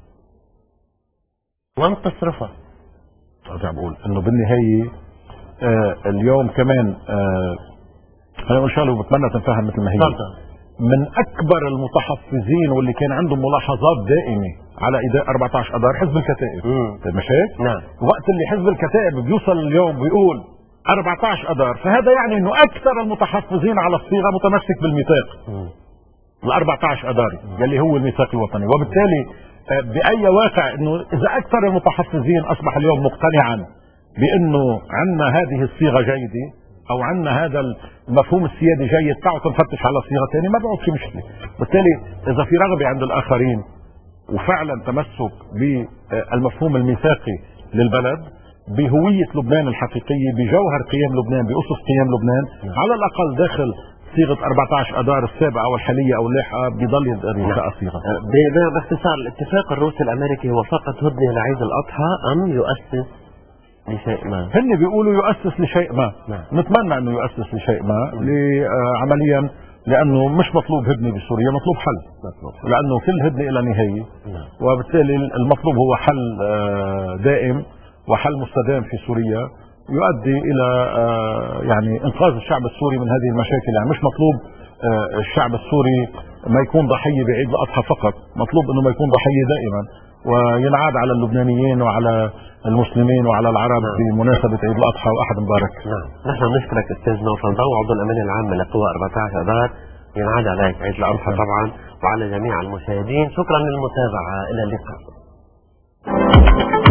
وين تصرفها؟ ارجع بقول انه بالنهايه اليوم كمان انا ان شاء الله بتمنى تنفهم مثل ما هي. من اكبر المتحفزين واللي كان عندهم ملاحظات دائمه على اداء 14 اذار حزب الكتائب. طيب مش هيك؟ نعم. وقت اللي حزب الكتائب بيوصل اليوم بيقول 14 اذار، فهذا يعني انه اكثر المتحفزين على الصيغه متمسك بالميثاق ال 14 اذار يلي هو الميثاق الوطني. وبالتالي باي واقع انه اذا اكثر المتحفزين اصبح اليوم مقتنعا بانه عندنا هذه الصيغه جيده او عندنا هذا المفهوم السيادي جيد، تعالوا نفتش على صيغه ثانيه، ما بقعد في مشكله. بالتالي اذا في رغبه عند الاخرين وفعلا تمسك بالمفهوم الميثاقي للبلد، بهويه لبنان الحقيقيه، بجوهر قيم لبنان، باسس قيم لبنان، على الاقل داخل صيغه 14 اذار السابقه او الحاليه او اللاحقه بضل يبقى صيغه. باختصار الاتفاق الروسي الامريكي هو فقط هدنه لعيد الاضحى ام يؤسس لشيء ما؟ هن بيقولوا يؤسس لشيء ما. نتمنى انه يؤسس لشيء ما عمليا، لانه مش مطلوب هدنه بسوريا، مطلوب حل. لانه كل هدنه الى نهايه، وبالتالي المطلوب هو حل دائم وحل مستدام في سوريا يؤدي الى يعني انقاذ الشعب السوري من هذه المشاكل. يعني مش مطلوب الشعب السوري ما يكون ضحيه بعيد الاضحى فقط، مطلوب انه ما يكون ضحيه دائما، وينعاد على اللبنانيين وعلى المسلمين وعلى العرب بمناسبه عيد الاضحى واحد مبارك. نحن بنشكرك استاذ نوفل ضو، عضو الامانه العامه لقوى 14 اذار. ينعاد عليك عيد الاضحى طبعا، وعلى جميع المشاهدين شكرا للمتابعه، الى اللقاء.